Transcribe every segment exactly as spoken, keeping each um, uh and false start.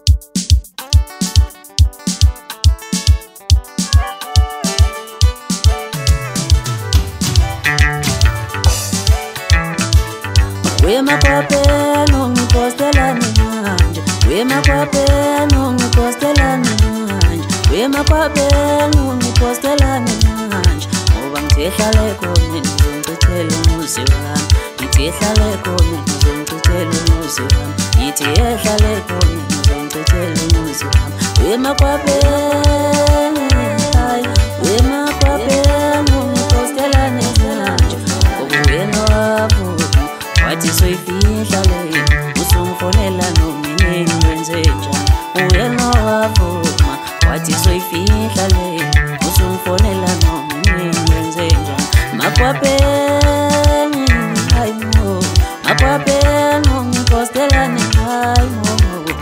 Wema kwapeno ngikostelani manje, wema kwapeno ngikostelani manje, wema kwapeno ngikostelani manje. Ngoba ngithihlale khona ngizongicithela umuzi wami, ngithihlale khona ngizongicithela umuzi wami, ngithi ehlale khona ngizongicithela umuzi wami. Wema kwapeno, hayi wema kwapeno ngikostelani manje, ngoba wena wavuka wathi soyifihla le, usungfonela nomini wenze njani. Uyena wavuma wathi soyifihla le, usungfonela nomini wenze njani. Makwapeni hayi mo, makwapeni ngikostelani hayi mo.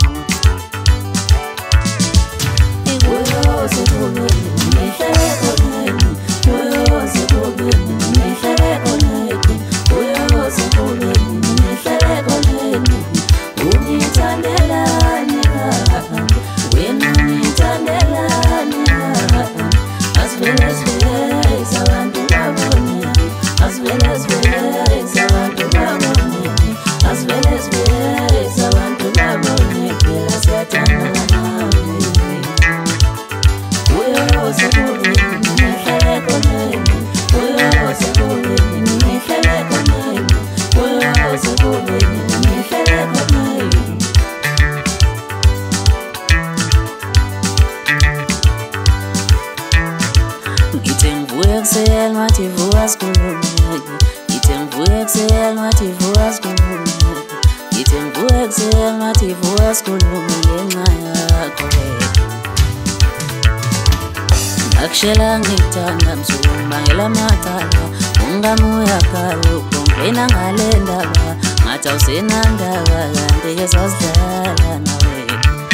Ikuyo sekubeni ngihlale khoneni, kuyo sekubeni ngihlale khoneni, kuyo sekubeni ngihlale khoneni. Ungithandelani kakhulu, wena ungithandelani kakhulu. Asivele sivele abantu babone, asivele sivele abantu babone, asivele sivele abantu babone, phela siyathandana nawe. Kuyo sekubeni ngihlale khoneni, kuyo sekubeni ngihlale khoneni, kuyo sekubeni ngihlale khoneni. Ngithe ngivuka ekuseni wathi vuka sikhulume, ngithe ngivuka ekuseni wathi vuka sikhulume, ngithe ngivuka ekuseni wathi vuka sikhulume ngenxa yakho wena. Ngakushela ngikuthanda msubangela macala, ungami uyakhala ukungena ngale ndaba, ngathi awusenandaba kanti-ke sasidlala nawe.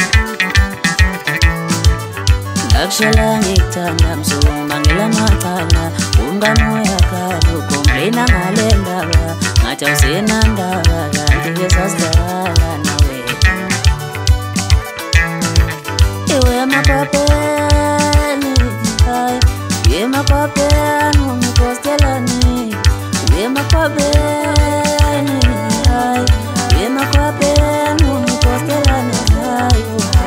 Ngakushela ngikuthanda msubangela macala, ungami uyakhala ukungena ngale ndaba, ngathi awusenandaba kanti-ke sasidlala nawe. Iwe makwapeni, hayi wema kwapeno ngikostelani, wema kwapeni, hayi wema kwapeno ngikostelani hayi.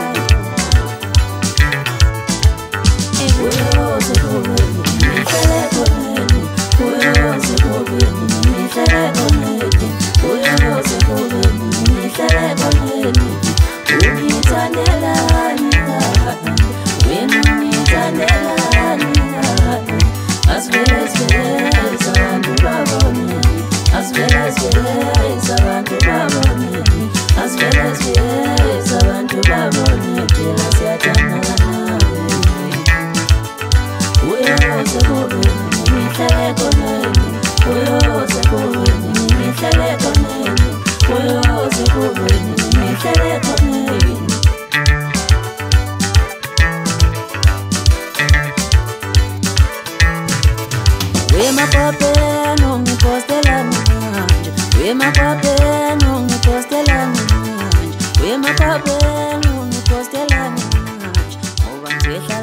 Kuyo sekubeni ngihlale khoneni, kuyo sekubeni ngihlale khoneni, kuyo sekubeni ngihlale khoneni. Ungithandelani kakhulu, wena ungithandelani kakhulu. Asivele sivele abantu babone, asivele sivele abantu babone, asivele sivele abantu babone, phela siyathandana nawe. Kuyo sekubeni ngihlale khoneni, kuyo sekubeni ngihlale khoneni, kuyo sekubeni ngihlale khoneni. Wema kwapeno ngikostelani manje, wema kwapeno ngikostelani manje, wema kwapeno ngikostelani manje. Ngoba ngithihlale